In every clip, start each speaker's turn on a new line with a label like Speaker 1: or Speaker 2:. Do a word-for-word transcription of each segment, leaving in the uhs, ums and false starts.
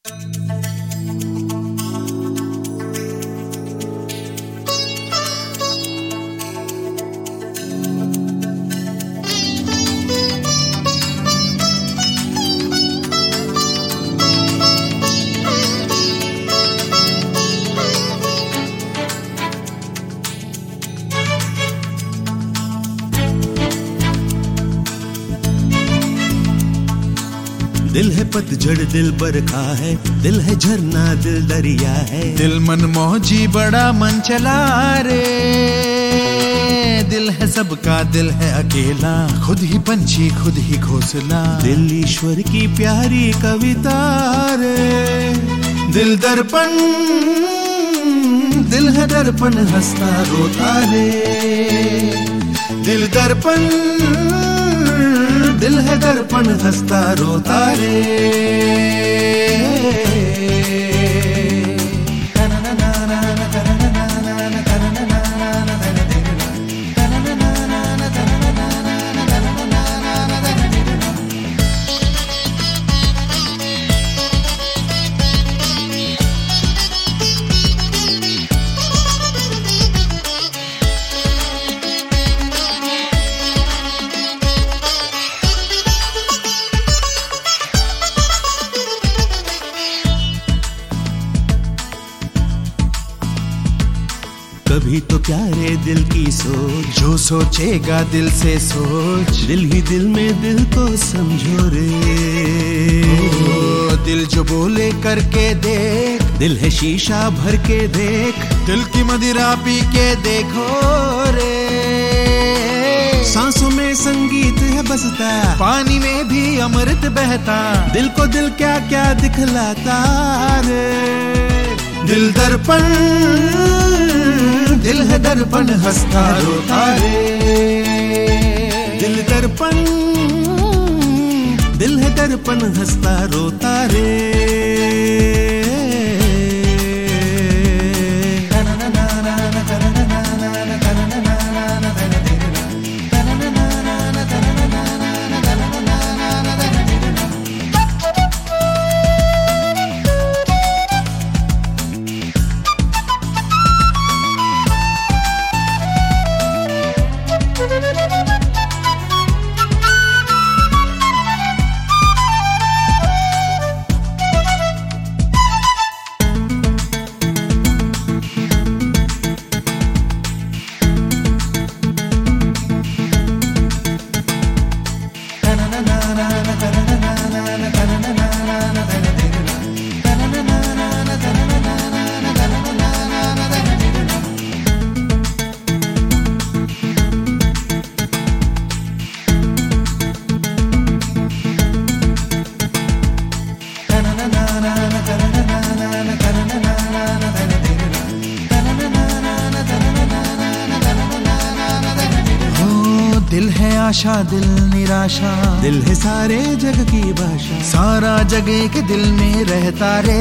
Speaker 1: दिल है पतझड़ दिल बरखा है, दिल है झरना दिल दरिया है।
Speaker 2: दिल मन मौजी बड़ा मन चला रे, दिल है सबका दिल है अकेला, खुद ही पंछी खुद ही घोंसला।
Speaker 1: दिल ईश्वर की प्यारी कविता रे।
Speaker 2: दिल दर्पण दिल है दर्पण हंसता रोता रे। दिल दर्पण दिल है दर्पण हंसता रोता रे।
Speaker 1: कभी तो प्यारे दिल की सोच,
Speaker 2: जो सोचेगा दिल से सोच।
Speaker 1: दिल ही दिल में दिल को समझो रे।
Speaker 2: ओ, दिल जो बोले करके देख,
Speaker 1: दिल है शीशा भर के देख।
Speaker 2: दिल की मदिरा पी के देखो रे।
Speaker 1: सांसों में संगीत है बसता,
Speaker 2: पानी में भी अमृत बहता।
Speaker 1: दिल को दिल क्या क्या दिखलाता रे।
Speaker 2: दिल दर्पण दिल है दर्पण हंसता रोता रे।
Speaker 1: दिल दर्पण दिल है दर्पण हंसता रोता रे।
Speaker 2: दिल है आशा दिल निराशा,
Speaker 1: दिल है सारे जग की भाषा।
Speaker 2: सारा जग एक दिल में रहता रे।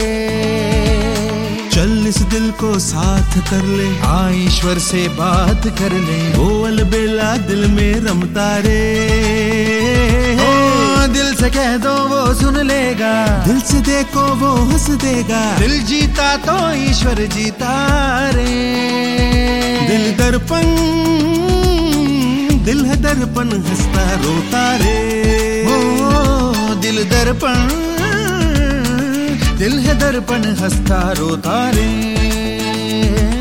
Speaker 1: चल इस दिल को साथ कर ले,
Speaker 2: आ ईश्वर से बात कर ले।
Speaker 1: वो अलबेला दिल में रमता रे।
Speaker 2: ओ, दिल से कह दो वो सुन लेगा,
Speaker 1: दिल से देखो वो हंस देगा।
Speaker 2: दिल जीता तो ईश्वर जीता रे।
Speaker 1: दिल दर्पण दिल है दर्पण हंसता रोता रे।
Speaker 2: ओ, दिल दर्पण दिल है दर्पण हंसता रोता रे।